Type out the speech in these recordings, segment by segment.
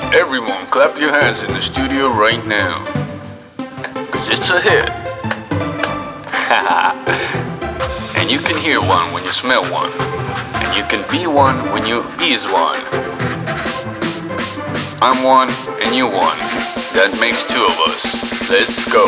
Everyone clap your hands in the studio right now, cause it's a hit. And you can hear one when you smell one, and you can be one when you is one. I'm one and you one, that makes two of us. Let's go.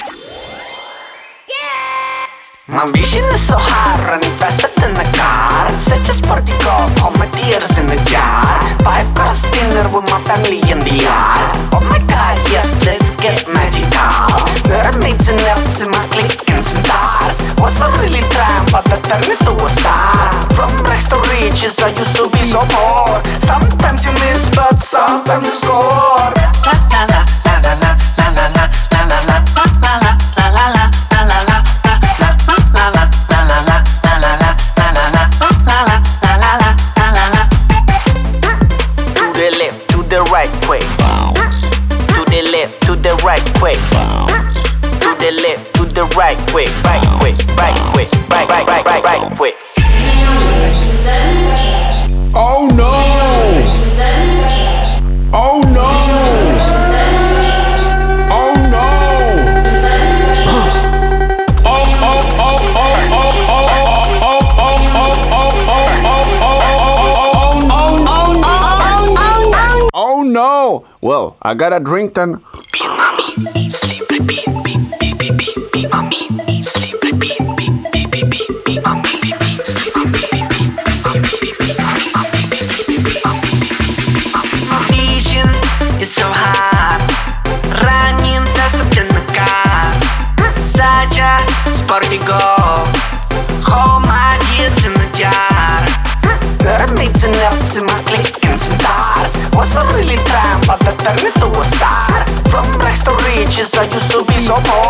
My vision is so high, running faster than a car. Such a sporty golf, all my tears in a jar. 5 course dinner with my family in the yard. Oh my god, yes, let's get magical. Mermaids and elves in my clique and stars. Wasn't really trying, but I turned into a star. From rags to riches, I used to be so poor. Sometimes you miss, but sometimes you score. La la la la la la la la la la la la la la la la. Right quick, to the left, to the right quick, to the left, to the right quick, right quick, right quick, right quick. Oh no! Oh no! Oh no! Oh no! Well, I gotta drink then. Beat mommy, eat, sleep, repeat. Beat, beat, beat, beat mommy, eat, sleep, repeat. Beat, beat, beat, beat, beat mommy, beat, beat, sleep, repeat. Beat, beat, beat, mommy, beat, sleep, repeat. My vision is so high, running faster than a car. Such a sporty goal, all my kids in the jar. Mermaids and elves in my clique and stars. Wasn't really trying, but I turned into a star. From rags to riches, I used to be so poor.